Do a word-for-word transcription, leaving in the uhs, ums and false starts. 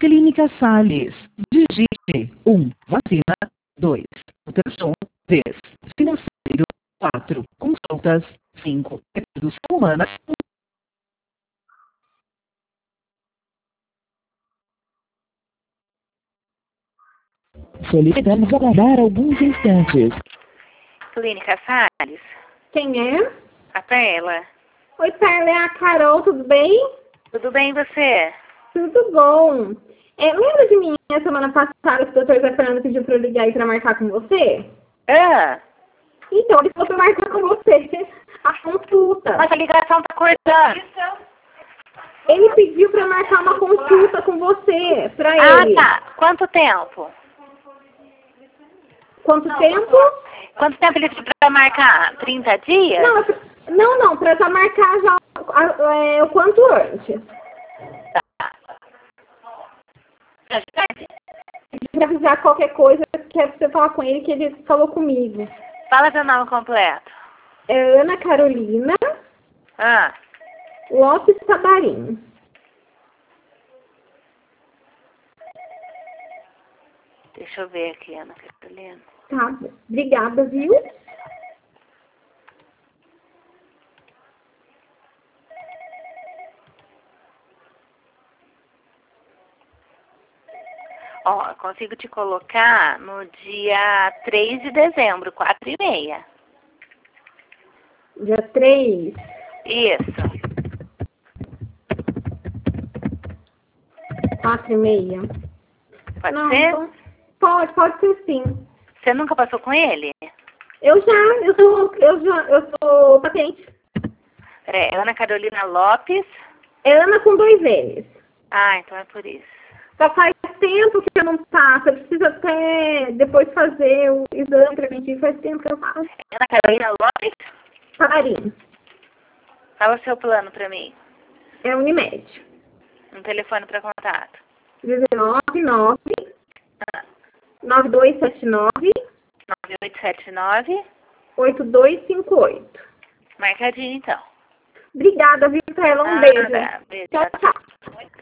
Clínica Salles. Digite um. Vacina. dois. Ultrassom. três. Financeiro. quatro. Consultas. cinco. Reprodução humana. Solicitamos aguardar alguns instantes. Clínica Salles. Quem é? A Perla. Oi, Perla, é a Carol, tudo bem? Tudo bem, você? Tudo bom. É, lembra de mim, a semana passada, que o doutor Zé Fernando pediu para eu ligar aí para marcar com você? Ah, Então, ele falou para marcar com você a consulta. mas a ligação tá cortando. Ele pediu para marcar uma consulta com você, para Ah, ele. tá. Quanto tempo? Quanto tempo? Quanto tempo ele pediu pra marcar? trinta dias? Não, é pra- não, não, para já marcar já a- é, o quanto antes. Tá. Para avisar qualquer coisa, quero você falar com ele, que ele falou comigo. Fala seu nome completo. É Ana Carolina Ah, Lopes Tabarim. deixa eu ver aqui, Ana Carolina. Tá, obrigada, viu? Ó, consigo te colocar no dia três de dezembro, quatro e meia. Dia três, Isso. quatro e meia. Pode Não, ser? então- pode, pode ser sim. Você nunca passou com ele? Eu já, eu sou, eu já, eu sou paciente. É, Ana Carolina Lopes. É Ana com dois N's. Ah, então é por isso. Só faz tempo que eu não passo, eu preciso até depois fazer o exame preventivo, faz tempo que eu faço. Ana Carolina Lopes? Tabarim. Fala o seu plano pra mim. É Unimed. Um telefone pra contato. dezenove nove Ah, nove dois sete nove nove oito sete nove. oito dois cinco oito. Marcadinho, então. Obrigada, viu, Tela? Um Ah, beijo. tá. Beijo. Tchau, tchau.